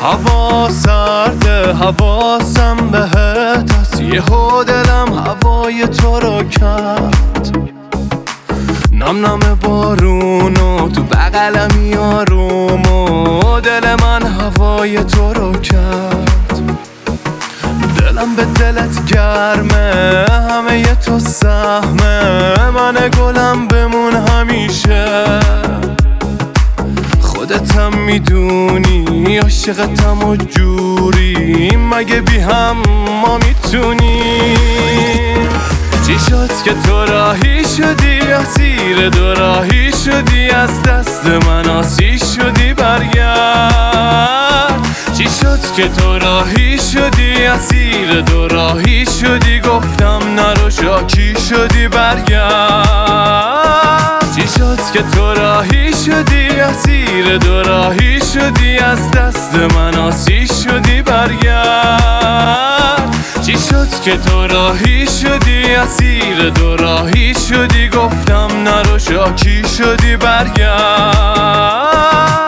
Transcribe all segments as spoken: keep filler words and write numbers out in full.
هوا سرده حواسم بهت هست، یهو دلم هوای تو رو کرد. نم نم بارونو تو بغلم یاروم و دل من هوای تو رو کرد. دلم به دلت گرمه، همه ی تو سهمه، من گلم بمون همیشه. خودتم میدونی عاشقتم و جوری، مگه بی هم ما میتونیم؟ چی شد که تو راهی شدی، اسیر دو راهی شدی، از دست من آسی شدی، برگرد. چی شد که تو راهی شدی، اسیر دو راهی شدی، گفتم نرو شاکی شدی، برگرد. چی شد که تو راهی شدی، اسیر دو راهی شدی، از دست من آسی شدی، برگرد. چی شد که تو راهی شدی، اسیر دو راهی شدی، گفتم نرو شاکی شدی، برگرد.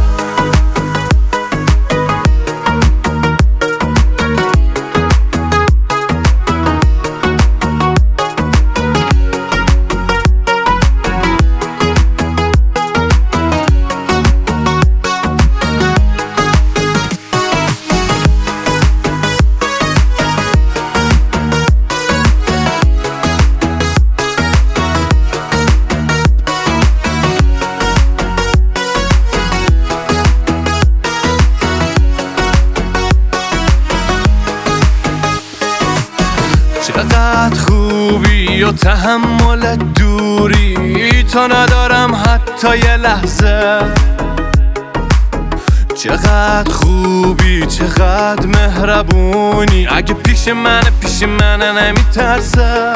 چقدر خوبی و تحمل دوری، تو ندارم حتی یه لحظه. چقدر خوبی چقدر مهربونی، اگه پیش منه پیش منه نمیترسه.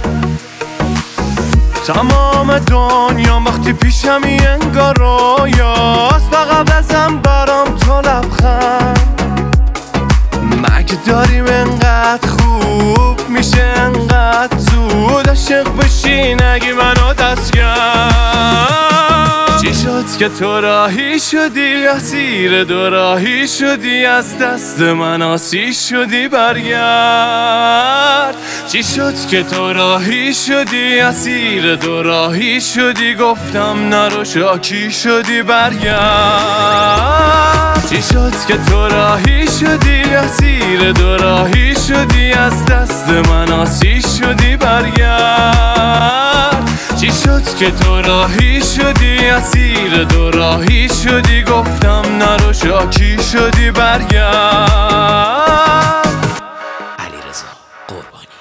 تمام دنیا وقتی پیشمی انگار رویاست، و قبل ازم برام تو لبخند. مگه داریم انقدر خوب میشه انقدر زود عاشق بشی، نگی منو دست کرد. چی شد که تو راهی شدی، اسیر دو راهی شدی، از دست من آسی شدی، برگرد. چی شد که تو راهی شدی، اسیر دو راهی شدی، گفتم نرو شاکی شدی، برگرد. چی شد که تو راهی شدی، اسیر دو راهی شدی، از دست من آسی شدی، برگرد. چی شد که تو راهی شدی، اسیر دو راهی شدی، گفتم نرو شاکی شدی، برگرد. علیرضا قربانی.